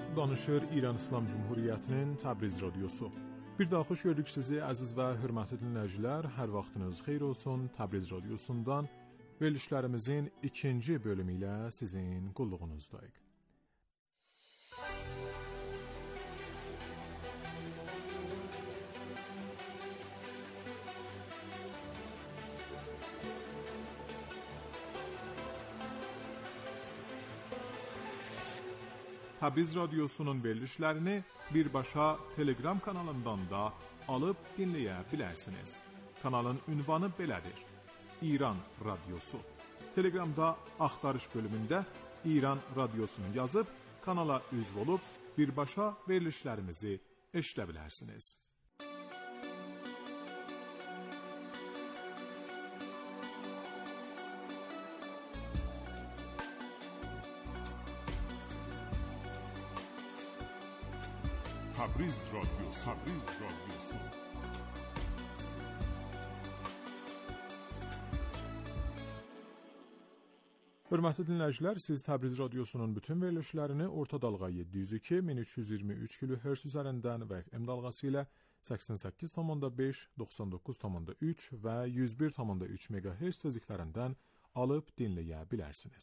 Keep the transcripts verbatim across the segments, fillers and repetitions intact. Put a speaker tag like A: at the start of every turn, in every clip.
A: danışır İran İslam Cumhuriyyətinin Təbriz radiosu. Bir daha xoş gördük sizi əziz və hörmətli dinləyicilər. Hər vaxtınız xeyir olsun. Təbriz radiosundan verilişlərimizin ikinci bölümü ilə sizin qulluğunuzdayıq. Təbriz radiosunun verilişlərini birbaşa Telegram kanalından da alıb dinləyə bilərsiniz. Kanalın ünvanı belədir: İran Radyosu. Telegramda axtarış bölümündə İran Radyosunu yazıb kanala üzv olub birbaşa verilişlərimizi eşidə bilərsiniz. Təbriz radyosu, Təbriz radyosu. Hörmətli dinləyicilər, siz Təbriz radiosunun bütün verilişlərini orta dalğa yeddi yüz iki min üç yüz iyirmi üç kilohertz üzərindən və F M dalğası ilə səksən səkkiz nöqtə beş, doxsan doqquz nöqtə üç və yüz bir nöqtə üç megahertz tezliklərindən alıb dinləyə bilərsiniz.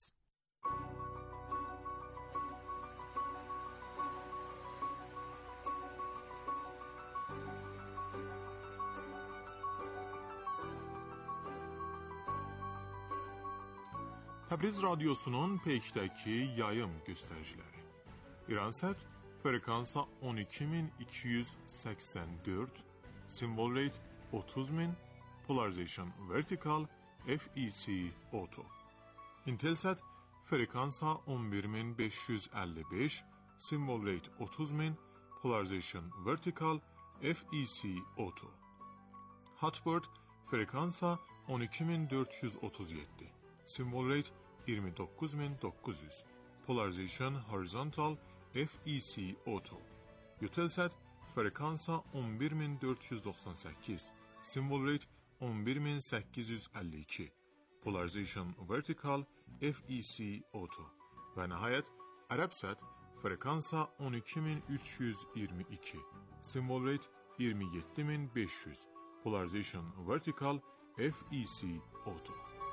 A: Təbriz radiosunun peykdəki yayım göstəriciləri. İransat frekansa on iki min iki yüz səksən dörd, symbol rate otuz min, polarization vertical, F E C auto. Intelsat frekansa on bir min beş yüz əlli beş, symbol rate otuz min, polarization vertical, F E C auto. Hotbird frekansa on iki min dörd yüz otuz yeddi. Symbol rate iyirmi doqquz min doqquz yüz. Polarization horizontal, F E C auto. Eutelsat frekansa on bir min dörd yüz doxsan səkkiz. Symbol rate on bir min səkkiz yüz əlli iki. Polarization vertical, F E C auto. Və nəhayət Arabsat frekansa on iki min üç yüz iyirmi iki. Symbol rate iyirmi yeddi min beş yüz. Polarization vertical, F E C auto.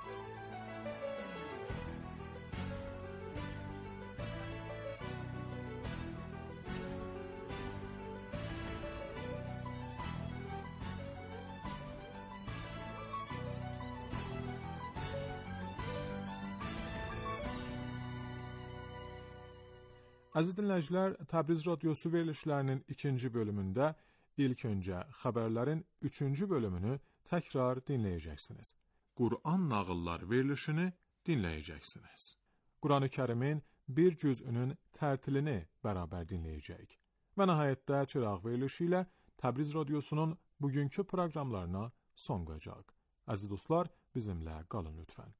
A: Əziz dinləyicilər, Təbriz radiosu verilişlərinin ikinci bölümündə ilk öncə xəbərlərin üçüncü bölümünü təkrar dinləyəcəksiniz. Quran nağıllar verilişini dinləyəcəksiniz. Quran-ı Kərimin bir cüzünün tərtilini bərabər dinləyəcəyik. Və nəhayətdə çıraq verilişi ilə Təbriz radiosunun bugünkü proqramlarına son qoyacaq. Əziz dostlar, bizimlə qalın lütfən.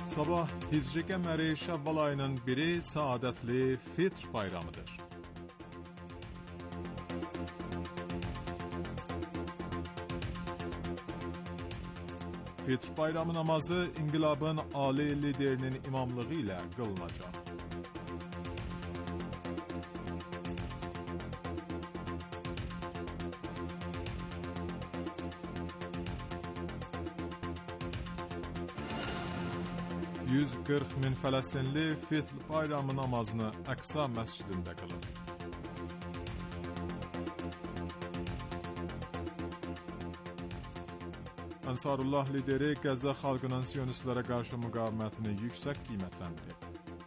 A: Sabah Hicri qəməri Şəvval ayının biri saadətli Fitr bayramıdır. Fitr bayramı namazı inqilabın ali liderinin imamlığı ilə qılınacaq. yüz qırx min Fələstinli Fitr bayramı namazını Əqsa məscidində qılır. Ansarullah lideri Qəzza xalqının Siyonistlərə qarşı müqavimətini yüksək qiymətləndirib.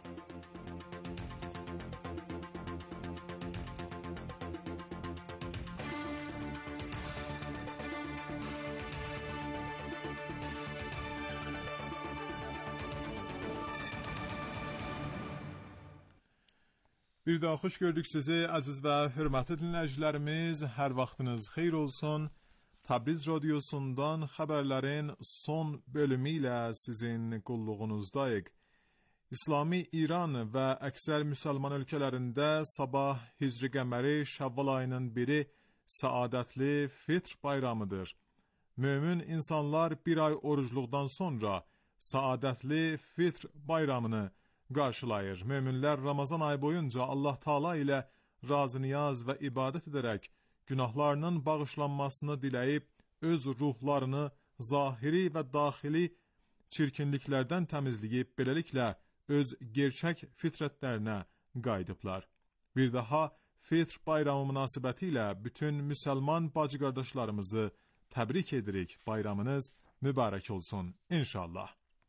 A: Bir daha xoş gördük sizi əziz və hörmətli dinləyicilərimiz. Hər vaxtınız xeyir olsun. Təbriz radiosundan xəbərlərin son bölümü ilə sizin qulluğunuzdayıq. İslami İran və əksər müsəlman ölkələrində sabah Hicri qəməri Şəvval ayının biri saadətli Fitr bayramıdır. Mömin insanlar bir ay orucluqdan sonra saadətli Fitr bayramını qarşılayır. Möminlər Ramazan ayı boyunca Allah Taala ilə razı-niyaz və ibadət edərək günahlarının bağışlanmasını diləyib, öz ruhlarını zahiri və daxili çirkinliklərdən təmizləyib, beləliklə öz gerçək fitrətlərinə qayıdıblar. Bir daha Fitr bayramı münasibəti ilə bütün müsəlman bacı qardaşlarımızı təbrik edirik. Bayramınız mübarək olsun inşallah.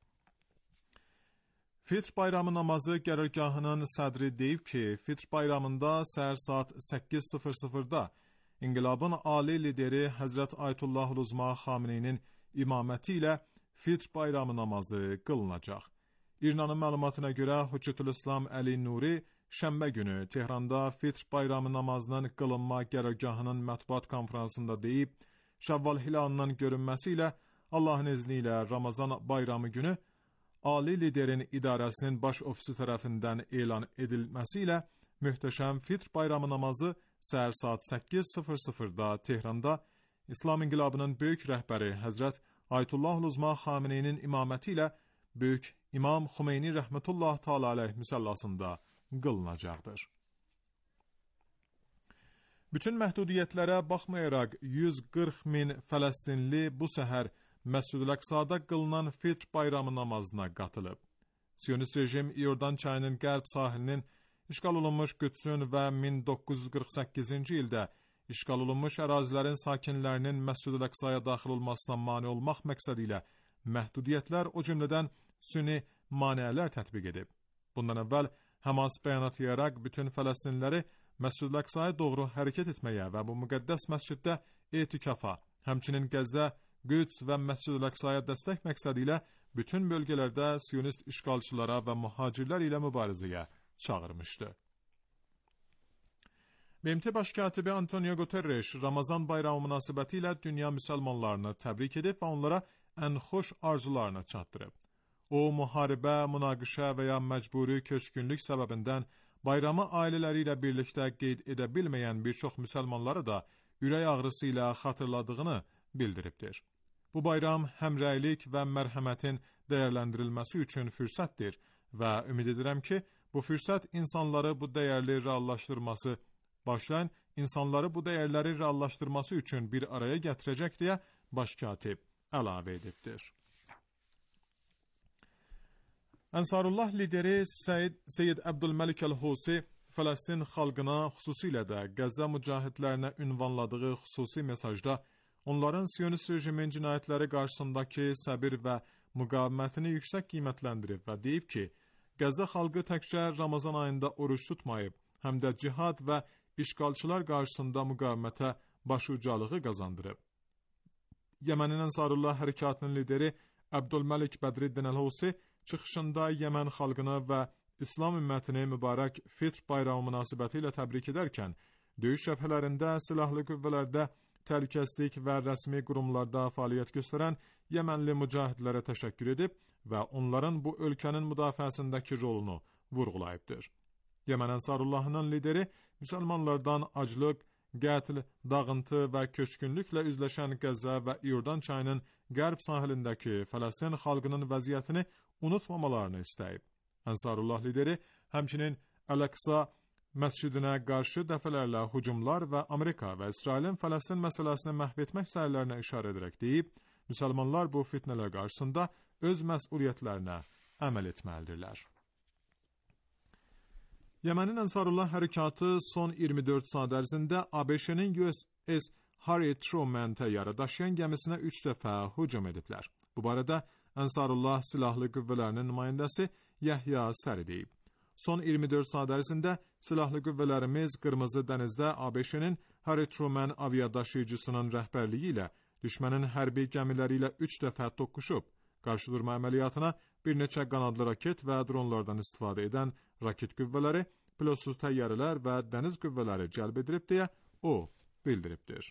A: Fitr bayramı namazı qərargahının sədri deyib ki, Fitr bayramında səhər saat səkkiz sıfır sıfırda İnqilabın ali lideri Həzrət Ayətullah Uzma Xameneyinin imaməti ilə Fitr bayramı namazı qılınacaq. İrnanın məlumatına görə Hüccətül-İslam Əli Nuri şənbə günü Tehranda Fitr bayramı namazının qılınma qərargahının mətbuat konferansında deyib, Şəvval hilalının görünməsi ilə Allahın izni ilə Ramazan bayramı günü Ali liderin idarəsinin baş ofisi tərəfindən elan edilməsi ilə möhtəşəm Fitr bayramı namazı səhər saat səkkiz sıfır sıfırda Tehranda İslam İnqilabının böyük rəhbəri Həzrət Ayətullah Uzma Xameneyinin imaməti ilə Böyük İmam Xümeyni rəhmətullah Taala əleyh müsəllasında qılınacaqdır. Bütün məhdudiyyətlərə baxmayaraq yüz qırx min Fələstinli bu səhər Məscid-ül Əqsada qılınan Fitr bayramı namazına qatılıb. Siyonist rejim İordan çayının qərb sahilinin işğal olunmuş Qüdsün və min doqquz yüz qırx səkkizinci ildə işğal olunmuş ərazilərin sakinlərinin Məscid-ül Əqsaya daxil olmasına mane olmaq məqsədi ilə məhdudiyyətlər, o cümlədən süni maneələr tətbiq edib. Bundan əvvəl Həmas bəyanat yayaraq bütün Fələstinliləri Məscid-ül Əqsaya doğru hərəkət etməyə və bu müqəddəs məsciddə etikafa, həmçinin Qəzza, Qüds və Məscid-ül Əqsaya dəstək məqsədi ilə bütün bölgələrdə Siyonist işğalçılara və mühacirlər ilə mübarizəyə çağırmışdı. B M T Baş katibi Antonio Guterres Ramazan bayramı münasibəti ilə dünya müsəlmanlarını təbrik edib və onlara ən xoş arzularını çatdırıb. O, müharibə, münaqişə və ya məcburi köçkünlük səbəbindən bayramı ailələri ilə birlikdə qeyd edə bilməyən bir çox müsəlmanları da ürək ağrısı ilə xatırladığını bildiribdir. Bu bayram həmrəylik və mərhəmətin dəyərləndirilməsi üçün fürsətdir və ümid edirəm ki, bu fürsət insanları bu dəyərli reallaşdırması, başlayan insanları bu dəyərləri reallaşdırması üçün bir araya gətirəcək deyə baş katib əlavə edibdir. Ənsarullah lideri Seyyid, Seyyid Əbdülməlik Əl-Husi Fələstin xalqına, xüsusilə də Qəzza mücahidlərinə ünvanladığı xüsusi mesajda onların Siyonist rejimin cinayətləri qarşısındakı səbir və müqavimətini yüksək qiymətləndirib və deyib ki, Qəzza xalqı təkcə Ramazan ayında oruç tutmayıb, həm də cihad və işğalçılar qarşısında müqavimətə başucalığı qazandırıb. Yemənin Ənsarullah hərəkatının lideri Əbdülməlik Bədriddin Əl-Husi çıxışında Yəmən xalqını və İslam ümmətini mübarək Fitr bayramı münasibəti ilə təbrik edərkən, döyüş cəbhələrində, silahlı qüvvələrdə təhlükəsizlik və rəsmi qurumlarda fəaliyyət göstərən Yəmənli mücahidlərə təşəkkür edib və onların bu ölkənin müdafiəsindəki rolunu vurğulayıbdır. Yəmən Ənsarullahının lideri müsəlmanlardan aclıq, qətl, dağıntı və köçkünlüklə üzləşən Qəzza və İordan çayının qərb sahilindəki Fələstin xalqının vəziyyətini unutmamalarını istəyib. Ənsarullah lideri həmçinin Əl-Əqsa məscidinə qarşı dəfələrlə hücumlar və Amerika və İsrailin Fələstin məsələsini məhv etmək səylərinə işarə edərək deyib, müsəlmanlar bu fitnələr qarşısında öz məsuliyyətlərinə əməl etməlidirlər. Yemenin Ensarullah Harekatı son iyirmi dörd saat ərzində A B Ş'nin U S S Harry Truman təyyarə daşıyan gəmisinə üç dəfə hücum ediblər. Bu barədə Ensarullah Silahlı Qüvvələrinin nümayəndəsi Yahya Səri deyib. Son iyirmi dörd saat ərzində Silahlı Qüvvələrimiz Qırmızı dənizdə A B Ş'nin Harry Truman aviadaşıyıcısının rəhbərliyi ilə düşmənin hərbi gəmiləri ilə üç dəfə toqquşub. Qarşı durma əməliyyatına bir neçə qanadlı raket və dronlardan istifadə edən raket qüvvələri, pilotsuz təyyarələr və dəniz qüvvələri cəlb edilib deyə o bildiribdir.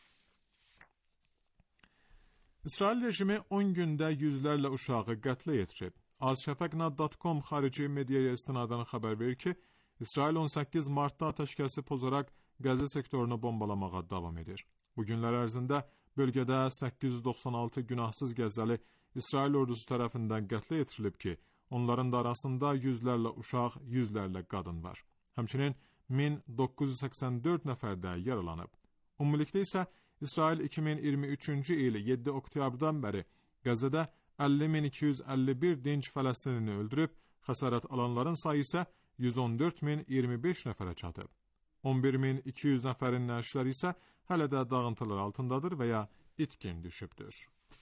A: İsrail rejimi on gündə yüzlərlə uşağı qətlə yetirib. azşəfəqna nöqtə com xarici mediaya istinadən xəbər verir ki, İsrail on səkkiz martda atəşkəsi pozaraq Qəzza sektorunu bombalamağa davam edir. Bu günlər ərzində bölgədə səkkiz yüz doxsan altı günahsız Qəzzalı İsrail ordusu tərəfindən qətlə yetirilib ki, onların da arasında yüzlərlə uşaq, yüzlərlə qadın var. Həmçinin min doqquz yüz səksən dörd nəfər də yaralanıb. Ümumilikdə isə İsrail iki min iyirmi üçüncü il yeddi oktyabrdan bəri Qəzzada əlli min iki yüz əlli bir dinc Fələstinini öldürüb, xəsarət alanların sayı isə yüz on dörd min iyirmi beş nəfərə çatıb. on bir min iki yüz nəfərin nəşləri isə hələ də dağıntılar altındadır və ya itkin düşübdür.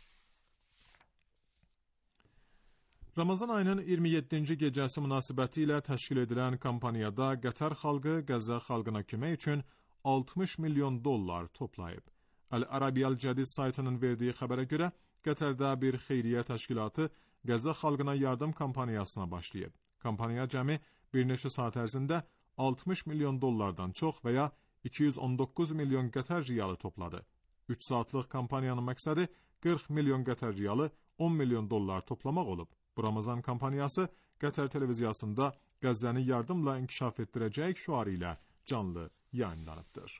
A: Ramazan ayının iyirmi yeddinci gecəsi münasibəti ilə təşkil edilən kampaniyada Qətər xalqı Qəzza xalqına kömək üçün altmış milyon dollar toplayıb. Əl-Ərabiyəl Cədid saytının verdiyi xəbərə görə Qətərdə bir xeyriyyə təşkilatı Qəzza xalqına yardım kampaniyasına başlayıb. Kampaniya cəmi bir neçə saat ərzində altmış milyon dollardan çox və ya iki yüz on doqquz milyon Qətər riyalı topladı. üç saatlıq kampaniyanın məqsədi qırx milyon Qətər riyalı, on milyon dollar toplamaq olub. Bu Ramazan kampaniyası Qətər televiziyasında Qəzzəni yardımla inkişaf etdirəcək şüarı ilə canlı yayınlanıbdır.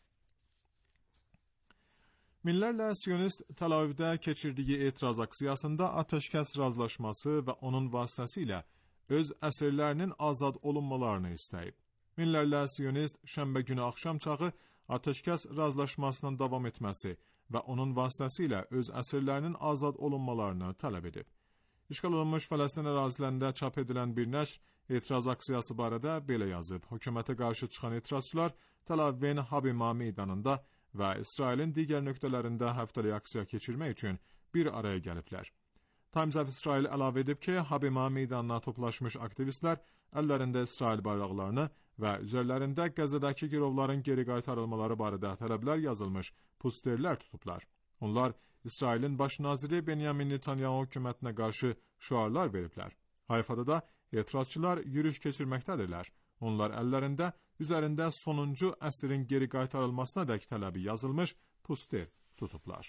A: Minlərlə Siyonist Tel Avivdə keçirdiyi etiraz aksiyasında atəşkəs razılaşması və onun vasitəsilə öz əsirlərinin azad olunmalarını istəyib. Minlərlə Siyonist şənbə günü axşam çağı atəşkəs razılaşmasının davam etməsi və onun vasitəsilə öz əsirlərinin azad olunmalarını tələb edib. İşğal olunmuş Fələstin ərazilərində çap edilən bir nəşr etiraz aksiyası barədə belə yazıb. Hökumətə qarşı çıxan etirazçılar Tel Avivin Habima meydanında və İsrailin digər nöqtələrində həftəlik aksiya keçirmək üçün bir araya gəliblər. Times of Israel əlavə edib ki, Habima meydanına toplaşmış aktivistlər əllərində İsrail bayraqlarını və üzərlərində Qəzzadakı girovların geri qaytarılmaları barədə tələblər yazılmış posterlər tutublar. Onlar İsrailin baş naziri Benyamin Netanyahu hökumətinə qarşı şüarlar veriblər. Hayfada da etirazçılar yürüyüş keçirməkdədirlər. Onlar əllərində üzərində sonuncu əsrin geri qaytarılmasına dək tələbi yazılmış poster tutublar.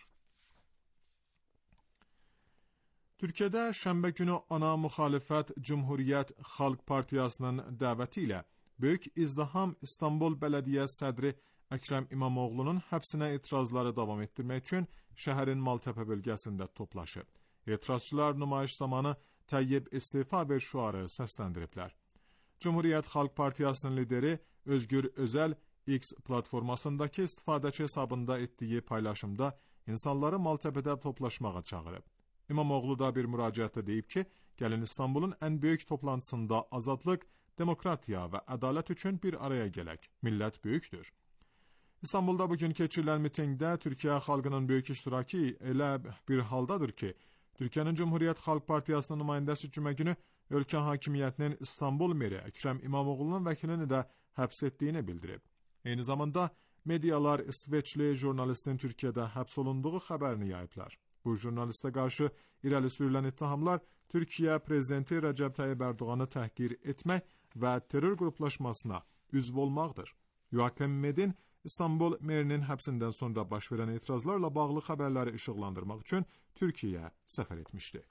A: Türkiyədə şənbə günü ana müxalifət Cumhuriyyət Xalq Partiyasının dəvəti ilə böyük izdiham İstanbul Bələdiyyə sədri Əkrəm İmamoğlu'nun həbsinə etirazları davam etdirmək üçün şəhərin Maltepe bölgəsində toplaşıb. Etirazçılar nümayiş zamanı Təyyib istifa ver şüarı səsləndiriblər. Cumhuriyyət Xalq Partiyasının lideri Özgür Özəl X platformasındakı istifadəçi hesabında etdiyi paylaşımda insanları Maltepe'də toplaşmağa çağırıb. İmamoğlu da bir müraciətdə deyib ki, gəlin İstanbulun ən böyük toplantısında azadlıq, demokratiya və ədalət üçün bir araya gələk. Millət böyükdür. İstanbulda bugün keçirilən mitingdə Türkiyə xalqının böyük iştirakı elə bir haldadır ki, Türkiyənin Cumhuriyyət Xalq Partiyasının nümayəndəsi cümə günü ölkə hakimiyyətinin İstanbul meri Əkrəm İmamoğlu'nun vəkilini də həbs etdiyini bildirib. Eyni zamanda medialar İsveçli jurnalistin Türkiyədə həbs olunduğu xəbərini yayıblar. Bu jurnalistə qarşı irəli sürülən ittihamlar Türkiyə prezidenti Rəcəb Tayyib Ərdoğanı təhqir etmək və terror qruplaşmasına üzv olmaqdır. Joachim Medin İstanbul merinin həbsindən sonra baş verən etirazlarla bağlı xəbərləri işıqlandırmaq üçün Türkiyəyə səfər etmişdi.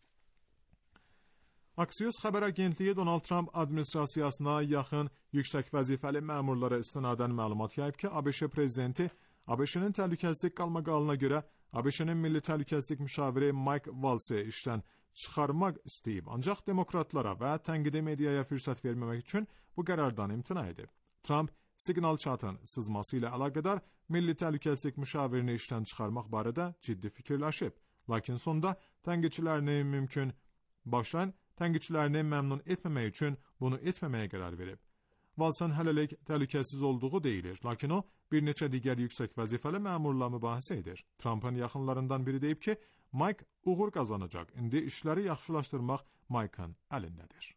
A: Axios xəbər agentliyi Donald Trump administrasiyasına yaxın yüksək vəzifəli məmurlara istinadən məlumat yayıb ki, ABŞ prezidenti ABŞ-nin təhlükəsizlik qalmaqalına görə ABŞ-nin milli təhlükəsizlik müşaviri Mike Waltz-i işdən çıxarmaq istəyib, ancaq demokratlara və tənqidi mediaya fürsət verməmək üçün bu qərardan imtina edib. Trump Signal Chat'ın sızması ilə əlaqədar milli təhlükəsizlik müşavirini işdən çıxarmaq barədə ciddi fikirləşib, lakin sonda tənqidçilərini mümkün başlayan tənqidçilərini məmnun etməmək üçün bunu etməməyə qərar verib. Waltz-ın hələlik təhlükəsiz olduğu deyilir, lakin o bir neçə digər yüksək vəzifəli məmurla mübahisə edir. Trump'ın yaxınlarından biri deyib ki, Mike uğur qazanacaq, indi işləri yaxşılaşdırmaq Mike'ın əlindədir.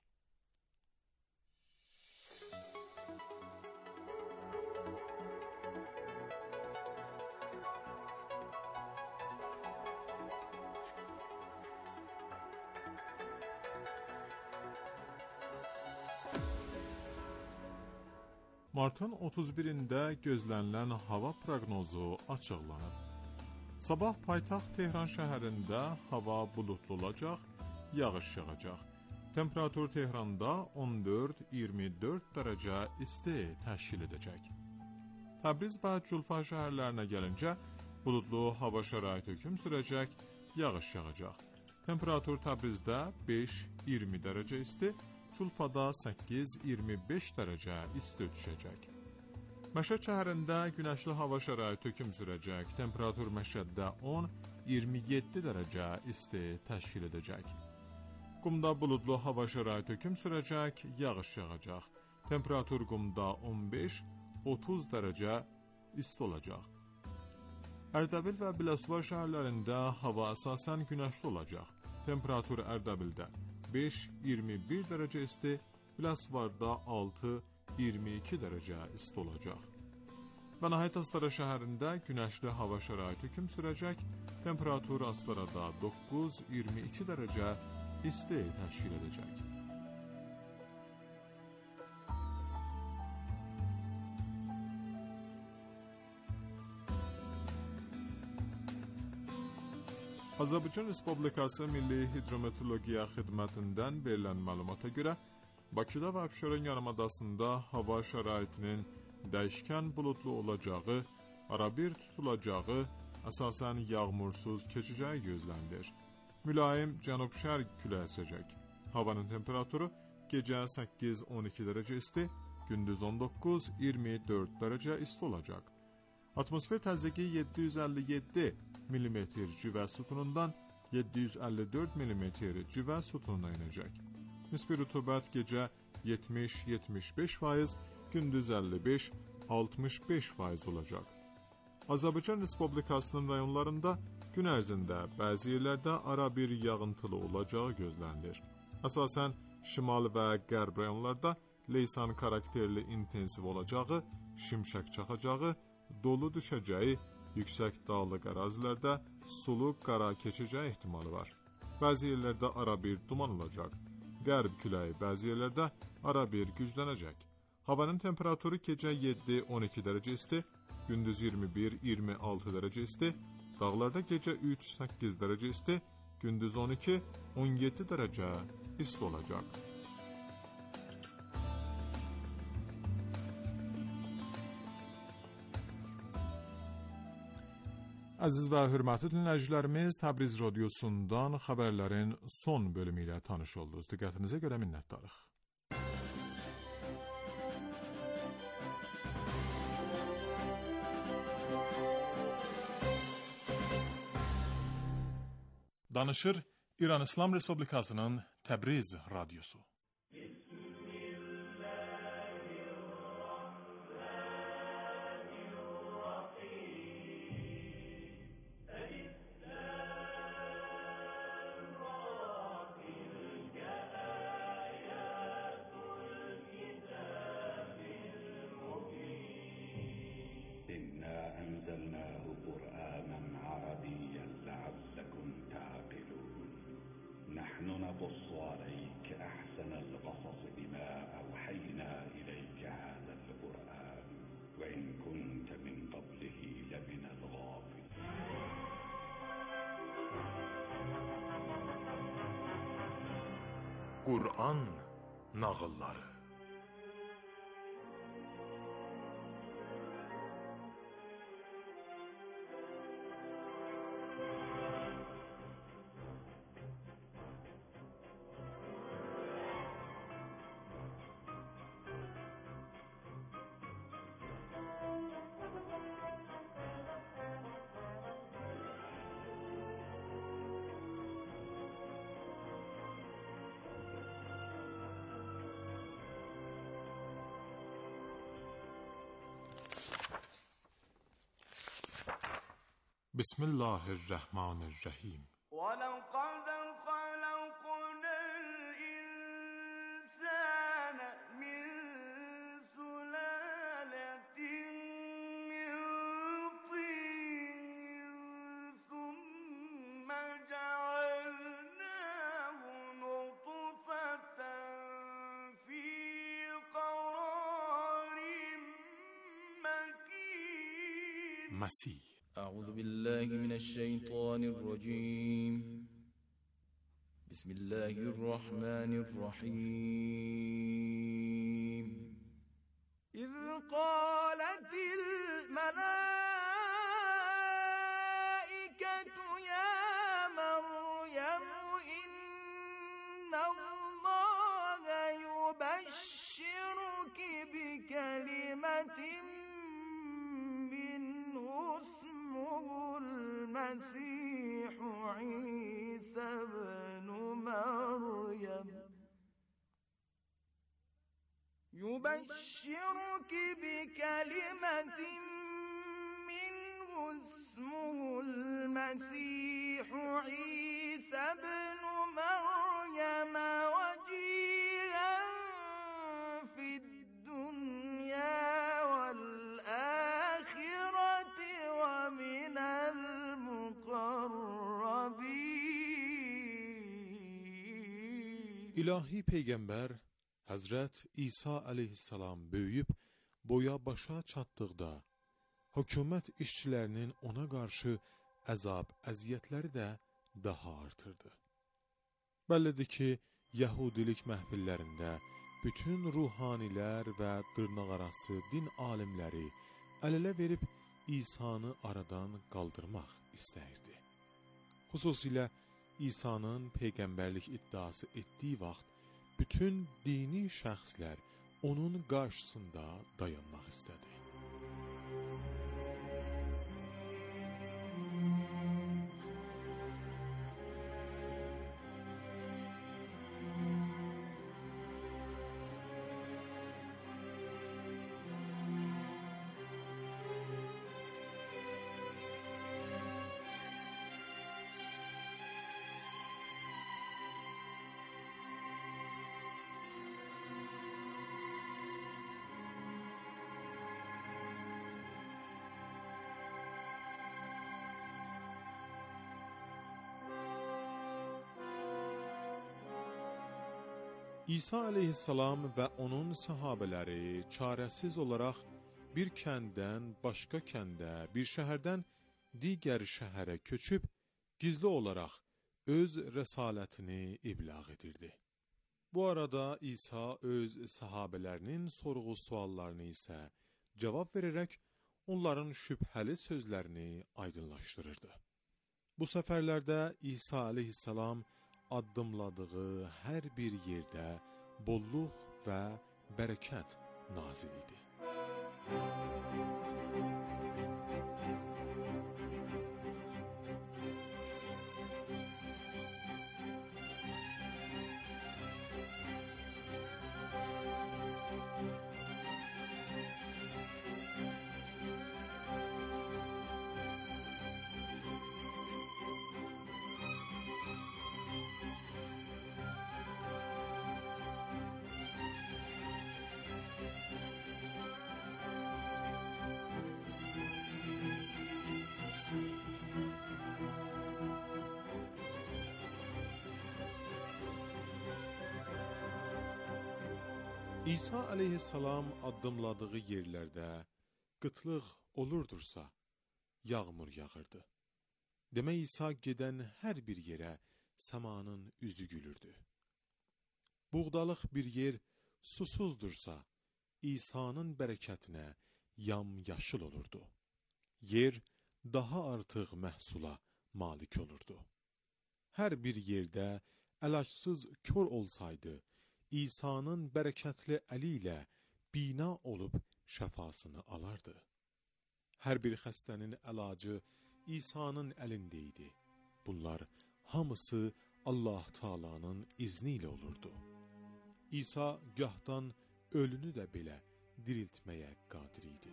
A: Martın otuz birində gözlənilən hava proqnozu açıqlanıb. Sabah paytaxt Tehran şəhərində hava buludlu olacaq, yağış yağacaq. Temperatur Tehranda on dörd iyirmi dörd dərəcə isti təşkil edəcək. Təbriz və Culfa şəhərlərinə gəlincə, buludlu hava şəraiti hökm sürəcək, yağış yağacaq. Temperatur Təbrizdə beş iyirmi dərəcə isti, Culfada səkkiz iyirmi beş dərəcə isti düşəcək. Məşəd şəhərində günəşli hava şəraiti hökm sürəcək. Temperatur Məşəddə on iyirmi yeddi dərəcə isti təşkil edəcək. Qumda buludlu hava şəraiti hökm sürəcək, yağış yağacaq. Temperatur Qumda on beş otuz dərəcə isti olacaq. Ərdəbil və Biləsuvar şəhərlərində hava əsasən günəşli olacaq. Temperatur Ərdəbildə beş iyirmi bir dərəcə isti, Biləsuvarda altı iyirmi iki dərəcə isti olacaq. Və nəhayət Astara şəhərində günəşli hava şəraiti hökm sürəcək. Temperatur Astarada doqquz iyirmi iki dərəcə isti təşkil edəcək. Azərbaycan Respublikası Milli Hidrometeorologiya Xidmətindən verilən məlumata görə, Bakıda və Abşeron yarımadasında hava şəraitinin dəyişkən buludlu olacağı, arabir tutulacağı, əsasən yağmursuz keçəcəyi gözlənilir. Mülayim cənub-şərq küləyi əsəcək. Havanın temperaturu gecə səkkiz on iki dərəcə isti, gündüz on doqquz iyirmi dörd dərəcə isti olacaq. Atmosfer təzyiqi yeddi yüz əlli yeddi millimetr civə sütunundan yeddi yüz əlli dörd millimetr civə sütununa inəcək. Nisbi rütubət gecə yetmiş yetmiş beş faiz, gündüz əlli beş altmış beş faiz olacaq. Azərbaycan Respublikasının rayonlarında gün ərzində bəzi yerlərdə ara bir yağıntılı olacağı gözlənilir. Əsasən şimal və qərb rayonlarda leysan karakterli intensiv olacağı, şimşək çaxacağı, dolu düşəcəyi, yüksək dağlıq ərazilərdə sulu qara keçəcəyi ehtimalı var. Bəzi yerlərdə ara bir duman olacaq. Qərb küləyi bəzi yerlərdə ara bir güclənəcək. Havanın temperaturu gecə yeddi on iki dərəcə isti, gündüz iyirmi bir iyirmi altı dərəcə isti, dağlarda gecə üç səkkiz dərəcə isti, gündüz on iki on yeddi dərəcə isti olacaq. Əziz və hörmətli dinləyicilərimiz, Təbriz radiosundan xəbərlərin son bölümü ilə tanış oldunuz. Diqqətinizə görə minnətdarıq. Danışır İran İslam Respublikasının Təbriz radiosu.
B: أنزلناه قرآنا عربيا لعلكم تعقلون نحن نقص عليك أحسن القصص بما أوحينا إليك هذا القرآن وإن كنت
A: Qur'an nağılları. Bismillahirrahmanirrahim.
C: وَلَقَدْ خَلَقْنَا الْإِنسَانَ مِنْ سُلَالَةٍ مِنْ طِينٍ ثُمَّ جَعَلْنَاهُ نُطْفَةً فِي قَرَارٍ مَكِينٍ.
A: Məsih.
D: أعوذ بالله من الشيطان الرجيم. بسم الله الرحمن الرحيم. إذ قالت الملائكة يا مريم إن الله يبشرك بكلمة منه اسمه المسيح عيسى ابن مريم يبشرك بكلمة منه اسمه المسيح عيسى ابن مريم وجيها في الدنيا والآخرة ومن المقربين.
A: İlahi Peyğəmbər Həzrət İsa əleyhissalam böyüyüb boya başa çatdıqda hökumət işçilərinin ona qarşı əzab, əziyyətləri də daha artırdı. Bəllidir ki, Yahudilik məhfillərində bütün ruhanilər və dırnaqarası din alimləri əl-ələ verib İsa'nı aradan qaldırmaq istəyirdi. Xüsusilə İsa'nın peyğəmbərlik iddiası etdiyi vaxt bütün dini şəxslər onun qarşısında dayanmaq istədi. İsa aleyhissalam və onun sahabələri çarəsiz olaraq bir kənddən başqa kəndə, bir şəhərdən digər şəhərə köçüb, gizli olaraq öz rəsalətini iblağ edirdi. Bu arada İsa öz sahabələrinin sorğu suallarını isə cavab verərək onların şübhəli sözlərini aydınlaşdırırdı. Bu səfərlərdə İsa aleyhissalam addımladığı hər bir yerdə bolluq və bərəkət nazil idi. İsa aleyhissalam addımladığı yerlərdə qıtlıq olurdursa, yağmur yağırdı. Demək İsa gedən hər bir yerə səmanın üzü gülürdü. buğdalıq bir yer susuzdursa, İsa'nın bərəkətinə yamyaşıl olurdu. Yer daha artıq məhsula malik olurdu. Hər bir yerdə əlacsız kör olsaydı, İsa'nın bərəkətli əli ilə bina olub şəfasını alardı. Hər bir xəstənin əlacı İsa'nın əlində idi. Bunlar hamısı Allah Taala'nın izni ilə olurdu. İsa gahdan ölünü də belə diriltməyə qadir idi.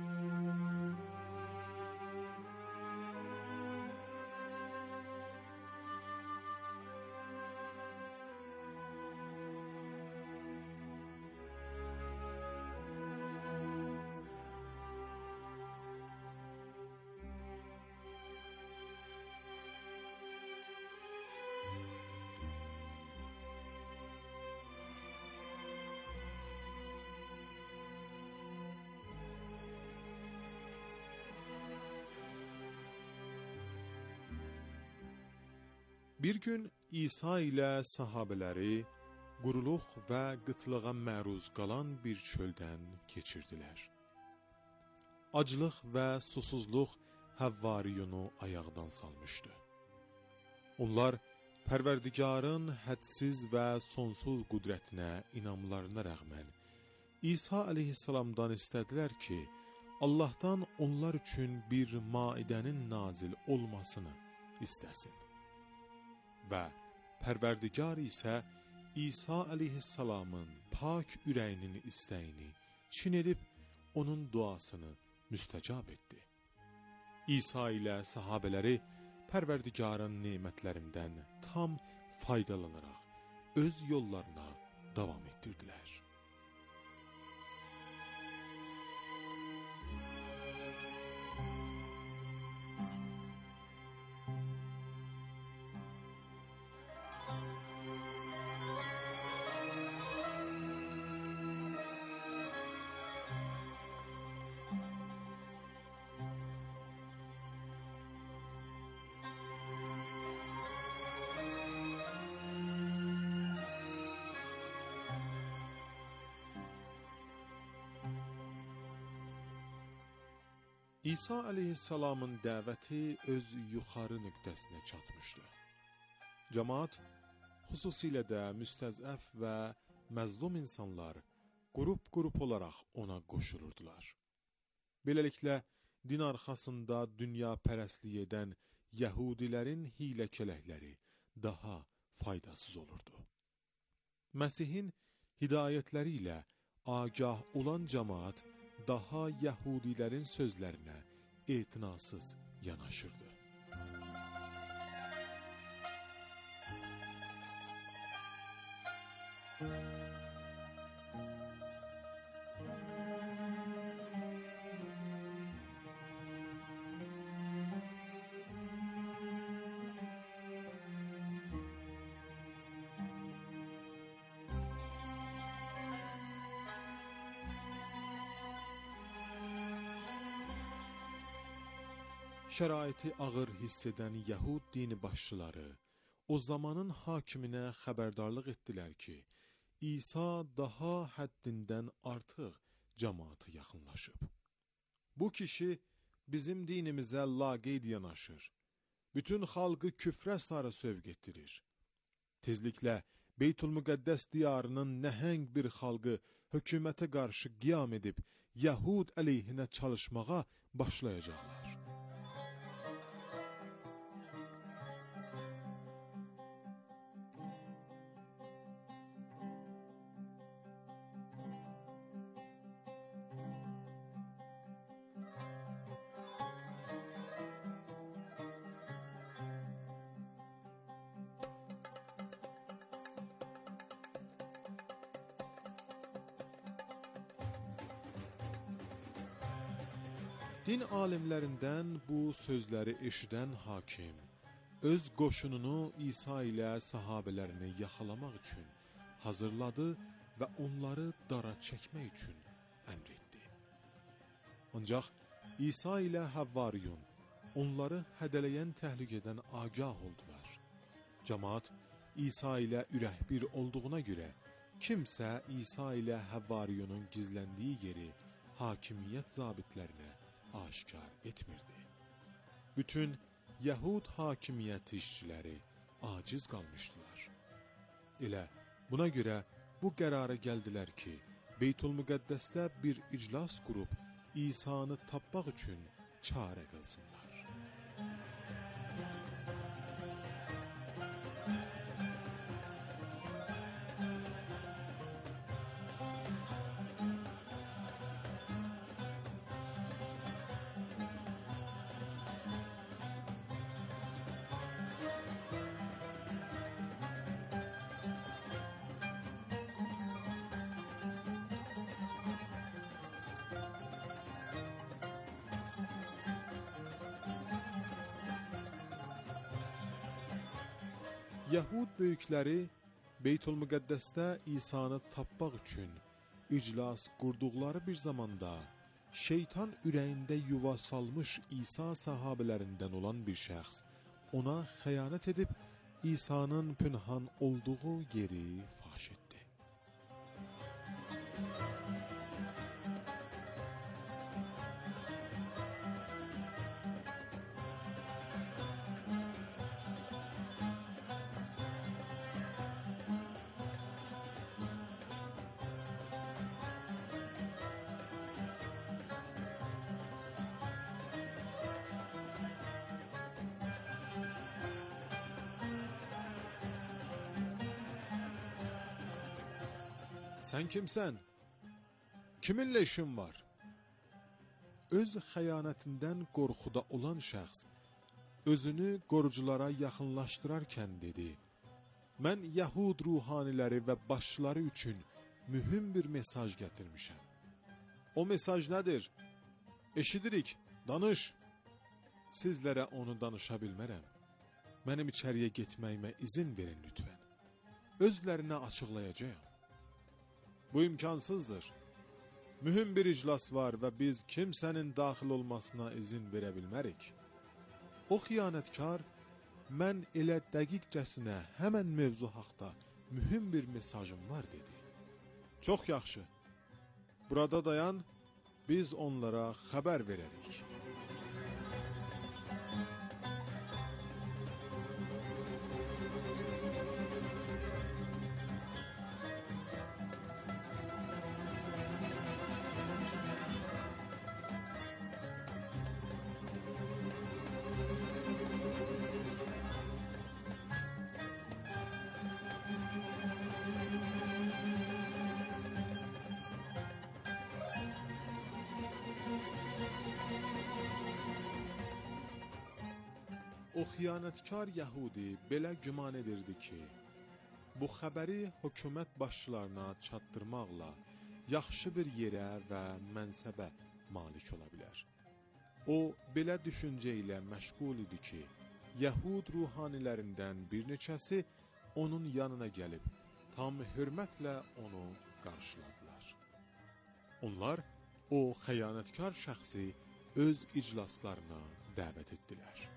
A: Bir gün İsa ilə sahabeləri quruluq və qıtlığa məruz qalan bir çöldən keçirdilər. Aclıq və susuzluq Həvvariyonu ayaqdan salmışdı. Onlar Pərverdigarın hədsiz və sonsuz qüdrətinə inamlarına rəğmən İsa əleyhissalamdan istədilər ki, Allahdan onlar üçün bir maidənin nazil olmasını istəsin. Və Pərverdigar isə İsa əleyhissalamın pak ürəyinin istəyini çin edib onun duasını müstəcab etdi. İsa ilə sahabeləri Pərverdigarın nemətlərindən tam faydalanaraq öz yollarına davam etdirdilər. İsa əleyhissalamın dəvəti öz yuxarı nöqtəsinə çatmışdı. Cəmaat, xüsusilə də müstəzəf və məzlum insanlar qrup-qrup olaraq ona qoşulurdular. Beləliklə, din arxasında dünya pərəstlik edən Yəhudilərin hilə-kələkləri daha faydasız olurdu. Məsihin hidayətləri ilə agah olan cəmaat daha Yəhudilərin sözlərinə etinasız yanaşırdı. Şəraiti ağır hiss edən Yəhud dini başçıları o zamanın hakiminə xəbərdarlıq etdilər ki, İsa daha həddindən artıq cəmaata yaxınlaşıb. Bu kişi bizim dinimizə laqeyd yanaşır, bütün xalqı küfrə sarı sövq etdirir. Tezliklə Beytülmüqəddəs diyarının nəhəng bir xalqı hökumətə qarşı qiyam edib Yəhud əleyhinə çalışmağa başlayacaqlar. Din alimlərindən bu sözləri eşidən hakim, öz qoşununu İsa ilə sahabələrini yaxalamaq üçün hazırladı və onları dara çəkmək üçün əmr etdi. Ancaq İsa ilə Həvvariyun onları hədələyən təhlükədən agah oldular. Cəmaat İsa ilə ürək bir olduğuna görə
E: kimsə İsa ilə Həvvariyonun gizləndiyi yeri hakimiyyət zabitlərinə aşkar etmirdi. Bütün Yəhud hakimiyyət işçiləri aciz qalmışdılar. Elə buna görə bu qərara gəldilər ki, Beytülmüqəddəsdə bir iclas qurub İsa'nı tapmaq üçün çarə qılsınlar. Yəhud böyükləri Beytülmüqəddəsdə İsa'nı tapmaq üçün iclas qurduqları bir zamanda şeytan ürəyində yuva salmış İsa sahabələrindən olan bir şəxs ona xəyanət edib İsa'nın pünhan olduğu yeri faş etdi. Sən kimsən? Kiminlə işin var? Öz xəyanətindən qorxuda olan şəxs özünü qoruculara yaxınlaşdırarkən dedi: Mən Yəhud ruhaniləri və başçıları üçün mühüm bir mesaj gətirmişəm. O mesaj nədir? Eşidirik, danış. Sizlərə onu danışa bilmərəm. Mənim içəriyə getməyimə izin verin lütfən. Özlərinə açıqlayacağam. Bu imkansızdır. Mühüm bir iclas var və biz kimsənin daxil olmasına izin verə bilmərik. O xiyanətkar, mən elə dəqiqcəsinə həmən mövzu haqda mühüm bir mesajım var dedi. Çox yaxşı. Burada dayan, biz onlara xəbər verərik. O xiyanətkar Yəhudi belə güman edirdi ki, bu xəbəri hökumət başçılarına çatdırmaqla yaxşı bir yerə və mənsəbə malik ola bilər. O, belə düşüncə ilə məşğul idi ki, Yəhud ruhanilərindən bir neçəsi onun yanına gəlib, tam hörmətlə onu qarşıladılar. Onlar o xəyanətkar şəxsi öz iclaslarına dəvət etdilər.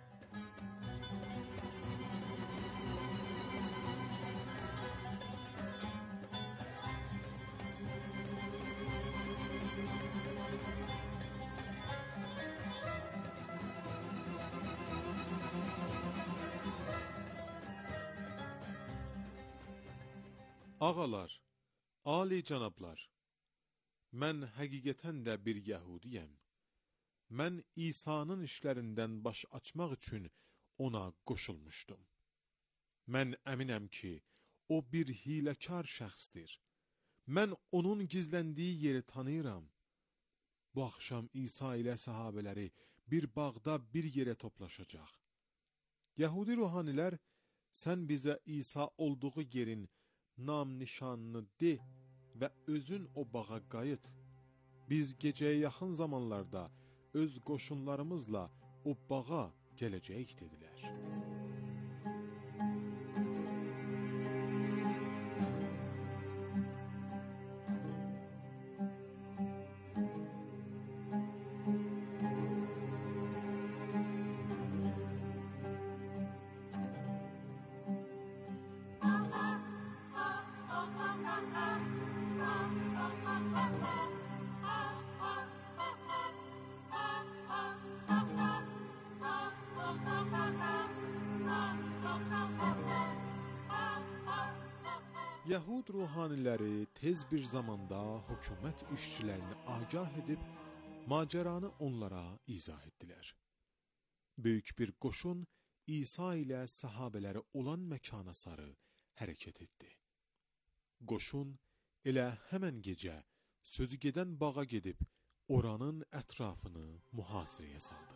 E: Ağalar, ali cənablar, mən həqiqətən də bir Yəhudiyəm. Mən İsa'nın işlərindən baş açmaq üçün ona qoşulmuşdum. Mən əminəm ki, o bir hiləkar şəxsdir. Mən onun gizləndiyi yeri tanıyıram. Bu axşam İsa ilə sahabələri bir bağda bir yerə toplaşacaq. Yəhudi ruhanilər, sən bizə İsa olduğu yerin nam nişanını de və özün o bağa qayıt. Biz gecəyə yaxın zamanlarda öz qoşunlarımızla o bağa gələcəyik dedilər.
F: Ha ha ha ha ha ha.
E: Yəhud ruhaniləri tez bir zamanda hökumət işçilərini agah edib, macəranı onlara izah etdilər. Böyük bir qoşun İsa ilə sahabələri olan məkana sarı hərəkət etdi. Qoşun elə həmən gecə sözü gedən bağa gedib, oranın ətrafını mühasirəyə saldı.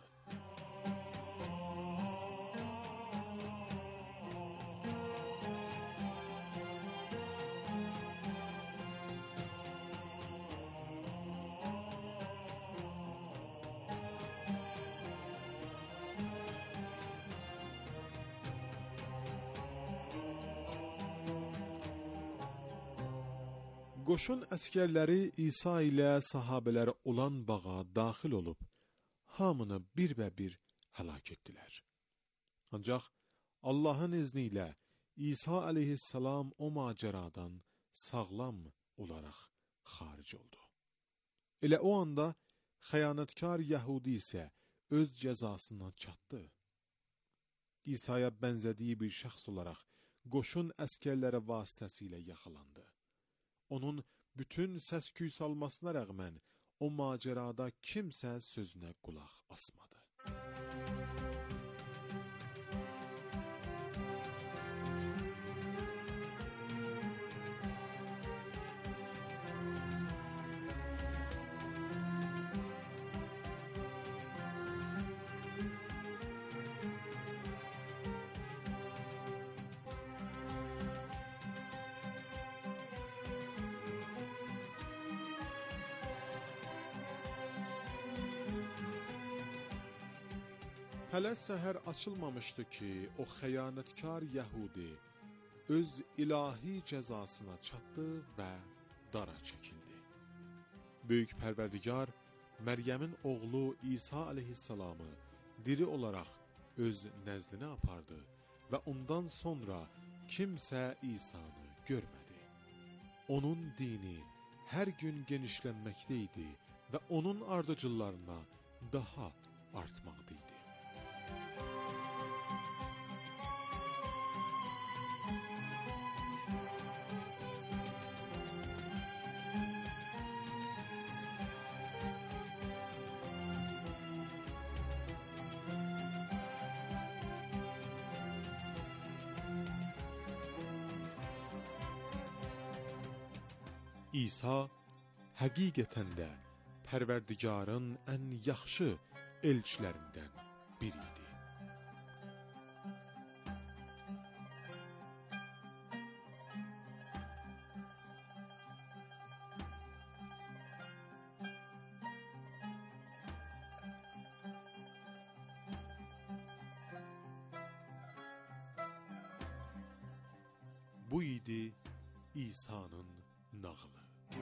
E: Qoşun əskərləri İsa ilə sahabələri olan bağa daxil olub, hamını bir-bə-bir həlak etdilər. Ancaq Allahın izni ilə İsa əleyhissalam o macəradan sağlam olaraq xaric oldu. Elə o anda xəyanətkar Yəhudi isə öz cəzasına çatdı. İsa'ya bənzədiyi bir şəxs olaraq qoşun əskərləri vasitəsilə yaxalandı. Onun bütün səs-küy salmasına rəğmən o macərada kimsə sözünə qulaq asmadı. Hələ səhər açılmamışdı ki, o xəyanətkar Yəhudi öz ilahi cəzasına çatdı və dara çəkildi. Böyük Pərverdigar Məryəmin oğlu İsa əleyhissalamı diri olaraq öz nəzdinə apardı və ondan sonra kimsə İsa'nı görmədi. Onun dini hər gün genişlənməkdə idi və onun ardıcıllarına daha artmaqda idi. İsa həqiqətən də Pərverdigarın ən yaxşı elçilərindən biri idi. Bu idi İsa'nın nağılı.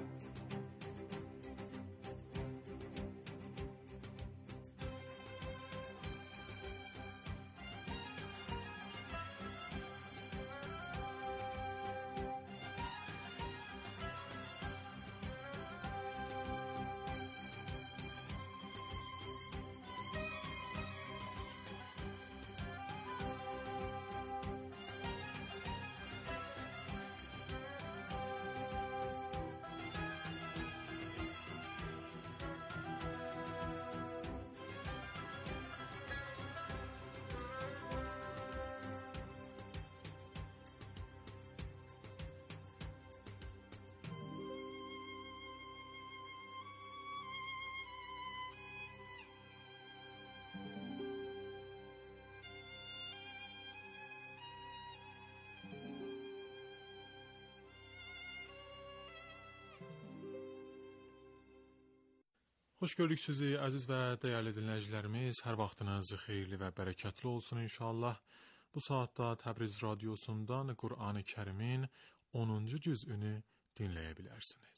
A: Xoş gördük sizi əziz və dəyərli dinləyicilərimiz. Hər vaxtınız xeyirli və bərəkətli olsun inşallah. Bu saatda Təbriz radiosundan Qur'an-ı Kərimin onuncu cüzünü dinləyə bilərsiniz.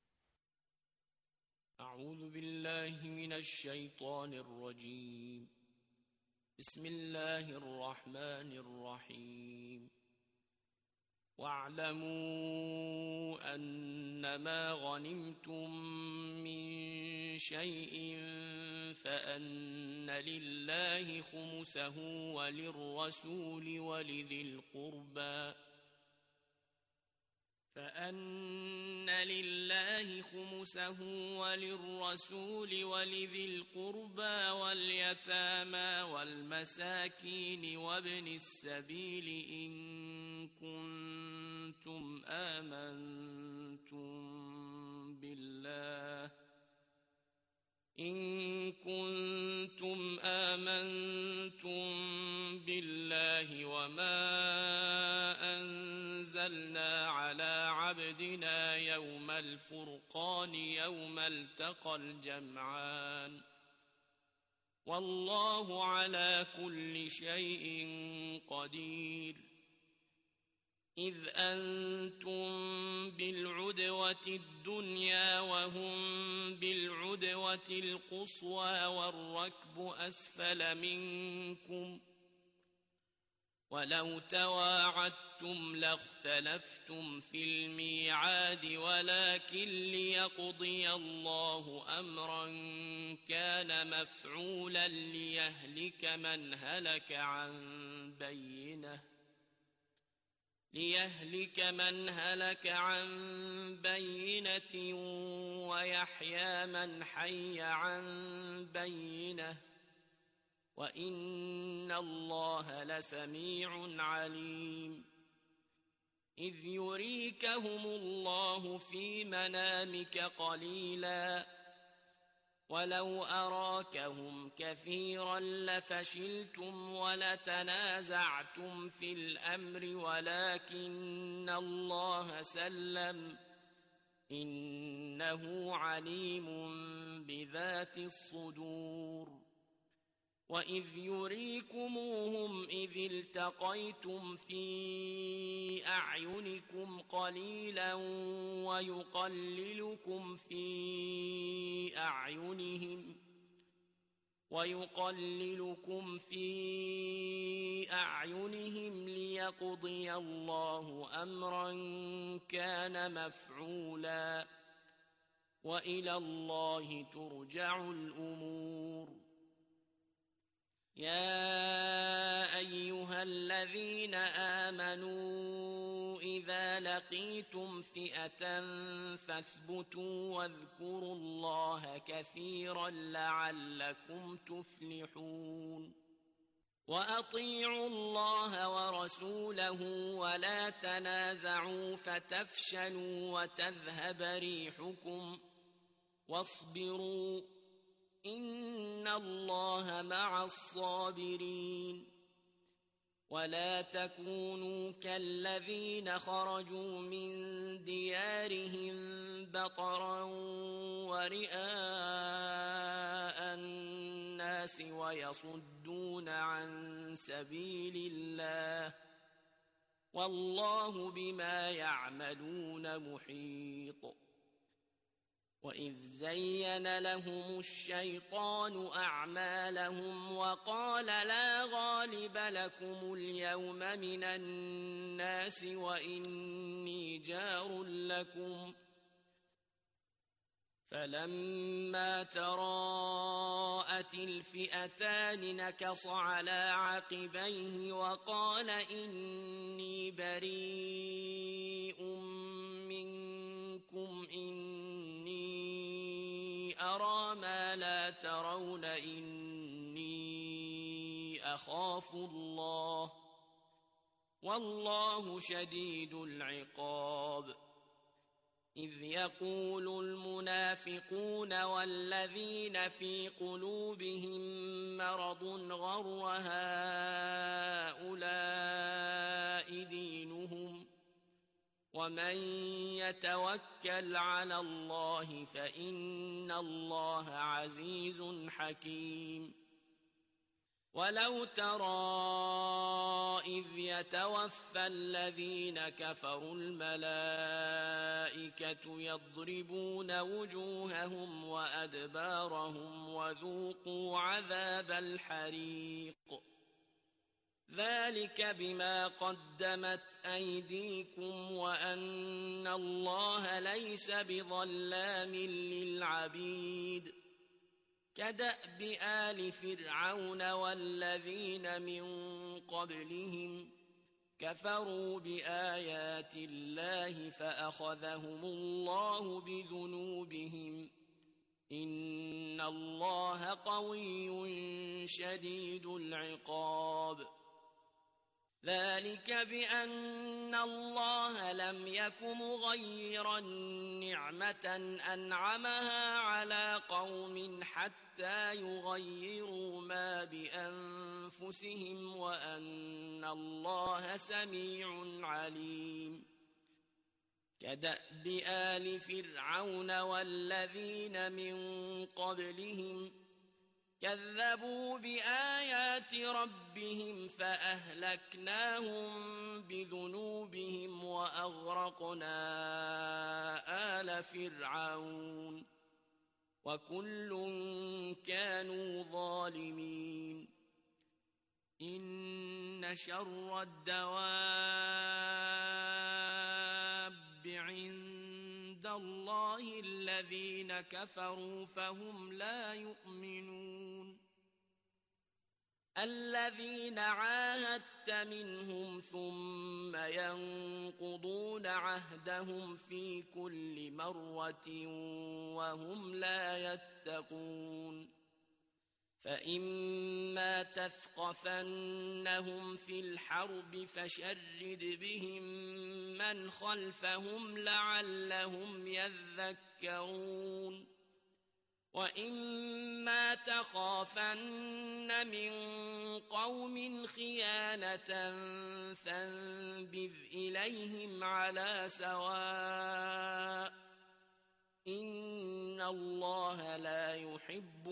F: Əuzu billahi minəşşeytanirracim. Bismillahirrahmanirrahim. وَاعْلَمُوا أَنَّمَا غَنِمْتُم مِّن شَيْءٍ فَأَنَّ لِلَّهِ خُمُسَهُ وَلِلرَّسُولِ وَلِذِي الْقُرْبَى فأن لله خمسه وللرسول ولذي القربى واليتامى والمساكين وابن السبيل إن كنتم آمنتم بالله إن كنتم آمنتم بالله وما أنزلنا على عبدنا يوم الفرقان يوم التقى الجمعان والله على كل شيء قدير إذ أنتم بالعدوة الدنيا وهم بالعدوة القصوى والركب أسفل منكم ولو تواعدتم لاختلفتم في الميعاد ولكن ليقضي الله أمرا كان مفعولا ليهلك من هلك عن بينه ليهلك من هلك عن بينة ويحيى من حي عن بينة وإن الله لسميع عليم إذ يريكهم الله في منامك قليلا ولو أراكهم كثيرا لفشلتم ولتنازعتم في الأمر ولكن الله سلم إنه عليم بذات الصدور وإذ يريكموهم إذ التقيتم في أعينكم قليلا ويقللكم في أعينهم ويقللكم في أعينهم ليقضي الله أمرا كان مفعولا وإلى الله ترجع الأمور يا أيها الذين آمنوا إذا لقيتم فئة فاثبتوا واذكروا الله كثيرا لعلكم تفلحون وأطيعوا الله ورسوله ولا تنازعوا فتفشلوا وتذهب ريحكم واصبروا إن الله مع الصابرين ولا تكونوا كالذين خرجوا من ديارهم بطرا ورئاء الناس ويصدون عن سبيل الله والله بما يعملون محيط وإذ زين لهم الشيطان أعمالهم وقال لا غالب لكم اليوم من الناس وإني جار لكم فلما تراءت الفئتان نكص على عقبيه وقال إني بريء منكم إني أرى ما لا ترون إني أخاف الله والله شديد العقاب إذ يقول المنافقون والذين في قلوبهم مرض غر هؤلاء دينهم ومن يتوكل على الله فإن الله عزيز حكيم ولو ترى إذ يتوفى الذين كفروا الملائكة يضربون وجوههم وأدبارهم وذوقوا عذاب الحريق ذلك بما قدمت أيديكم وأن الله ليس بظلام للعبيد كدأب آل فرعون والذين من قبلهم كفروا بآيات الله فأخذهم الله بذنوبهم إن الله قوي شديد العقاب ذلك بأن الله لم يك مغيرا نعمة أنعمها على قوم حتى يغيروا ما بأنفسهم وأن الله سميع عليم كدأب آل فرعون والذين من قبلهم كذبوا بآيات ربهم فأهلكناهم بذنوبهم وأغرقنا آل فرعون وكل كانوا ظالمين إن شر الدواب عند الله الذين كفروا فهم لا يؤمنون الذين عاهدت منهم ثم ينقضون عهدهم في كل مرة وهم لا يتقون فإما تثقفنهم في الحرب فشرد بهم من خلفهم لعلهم يذكرون وإما تخافن من قوم خيانة فانبذ إليهم على سواء إن الله لا يحب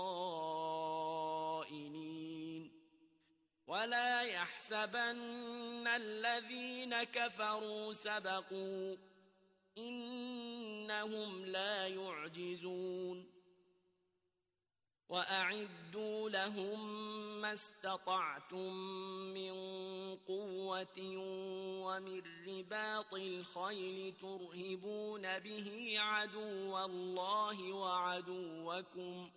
F: الخائنين ولا يحسبن الذين كفروا سبقوا إنهم لا يعجزون وأعدوا لهم ما استطعتم من قوة ومن رباط الخيل ترهبون به عدو الله وعدوكم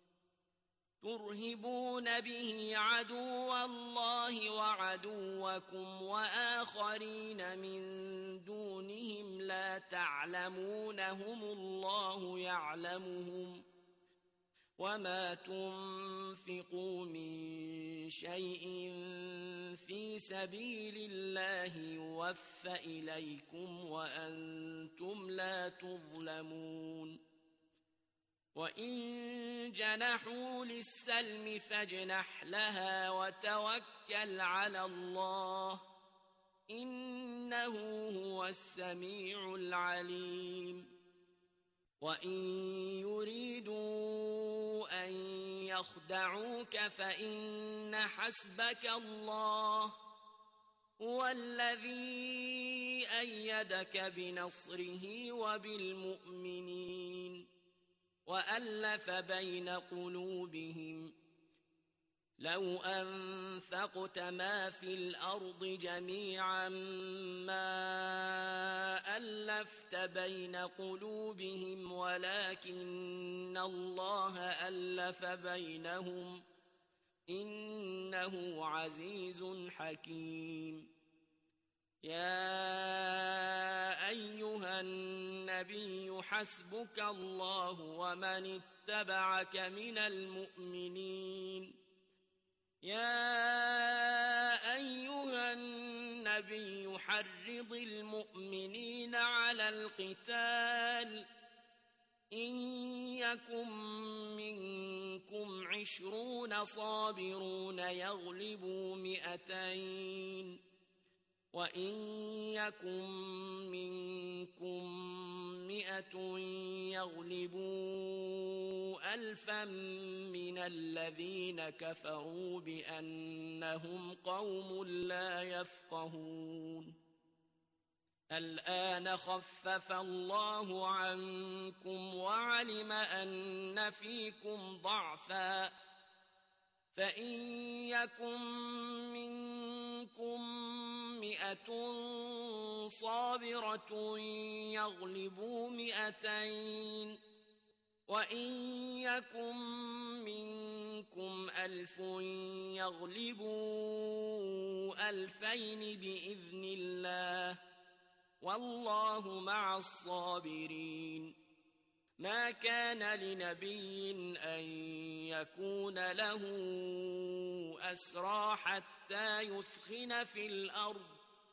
F: ترهبون به عدو الله وعدوكم وآخرين من دونهم لا تعلمونهم الله يعلمهم وما تنفقوا من شيء في سبيل الله يوفى إليكم وأنتم لا تظلمون وإن جنحوا للسلم فاجنح لها وتوكل على الله إنه هو السميع العليم وإن يريدوا أن يخدعوك فإن حسبك الله هو الذي أيدك بنصره وبالمؤمنين وألف بين قلوبهم لو أنفقت ما في الأرض جميعا ما ألفت بين قلوبهم ولكن الله ألف بينهم إنه عزيز حكيم يا أيها النبي حسبك الله ومن اتبعك من المؤمنين يا أيها النبي حرض المؤمنين على القتال إن يكن منكم عشرون صابرون يغلبوا مئتين وإن يكن منكم مئة يغلبوا ألفا من الذين كفروا بأنهم قوم لا يفقهون الآن خفف الله عنكم وعلم أن فيكم ضعفا فإن يكن منكم مئة صابرة يغلبوا مئتين وإن يكن منكم ألف يغلبوا ألفين بإذن الله والله مع الصابرين. ما كان لنبي أن يكون له أسرى حتى يثخن في الأرض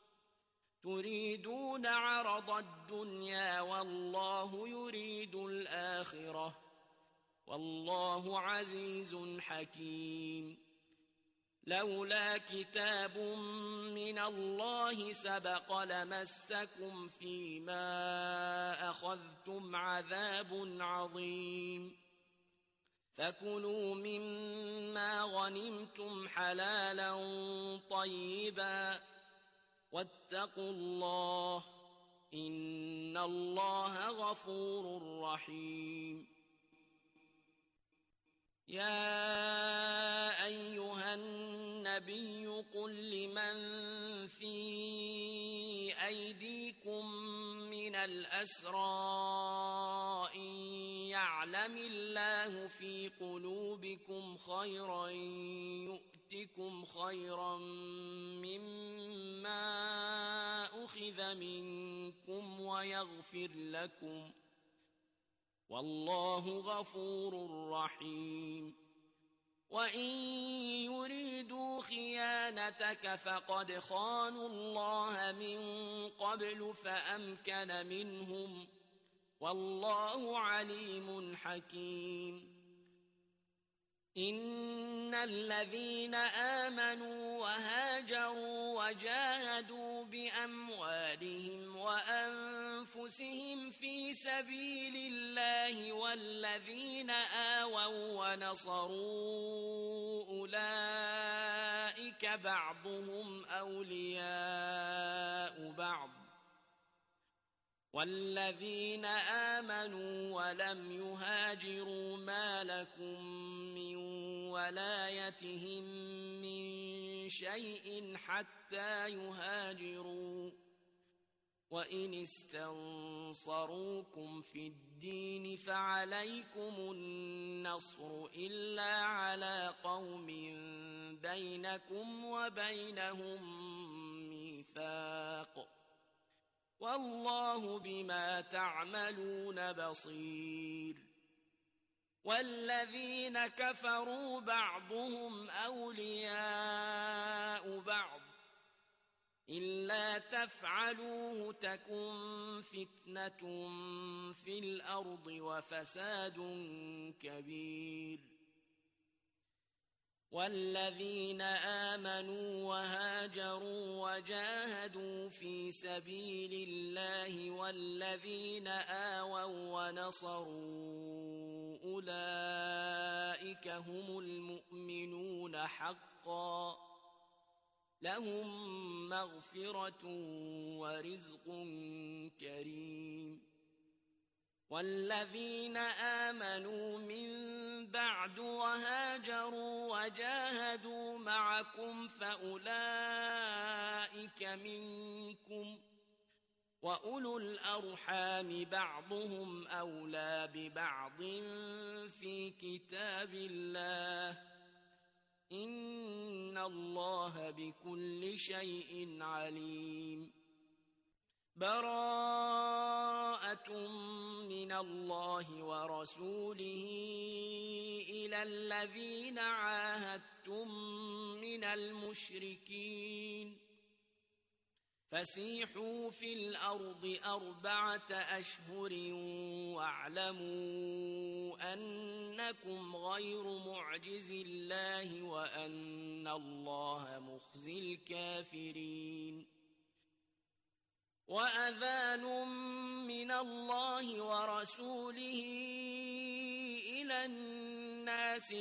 F: تريدون عرض الدنيا والله يريد الآخرة والله عزيز حكيم. لولا كتاب من الله سبق لمسكم فيما أخذتم عذاب عظيم. فكلوا مما غنمتم حلالا طيبا واتقوا الله إن الله غفور رحيم. يا أيها النبي قل لمن في أيديكم من الأسرى إن يعلم الله في قلوبكم خيرا يؤتكم خيرا مما أخذ منكم ويغفر لكم والله غفور رحيم. وإن يريدوا خيانتك فقد خانوا الله من قبل فأمكن منهم والله عليم حكيم. إن الذين آمنوا وهاجروا وجاهدوا بأموالهم وأنفسهم في سبيل الله والذين آووا ونصروا أولئك بعضهم أولياء بعض والذين آمنوا ولم يهاجروا ما لكم من ولايتهم من شيء حتى يهاجروا وإن استنصروكم في الدين فعليكم النصر إلا على قوم بينكم وبينهم ميثاق والله بما تعملون بصير. والذين كفروا بعضهم أولياء بعض إلا تفعلوه تكن فتنة في الأرض وفساد كبير. والذين آمنوا وهاجروا وجاهدوا في سبيل الله والذين آووا ونصروا أولئك هم المؤمنون حقا لهم مغفرة ورزق كريم. والذين آمنوا من بعد وهاجروا وجاهدوا معكم فأولئك منكم وأولو الأرحام بعضهم أولى ببعض في كتاب الله إن الله بكل شيء عليم. براءة من الله ورسوله إلى الذين عاهدتم من المشركين فسيحوا في الأرض أربعة أشهر واعلموا أنكم غير معجز الله وأن الله مخزي الكافرين. وأذان من الله ورسوله إلى الناس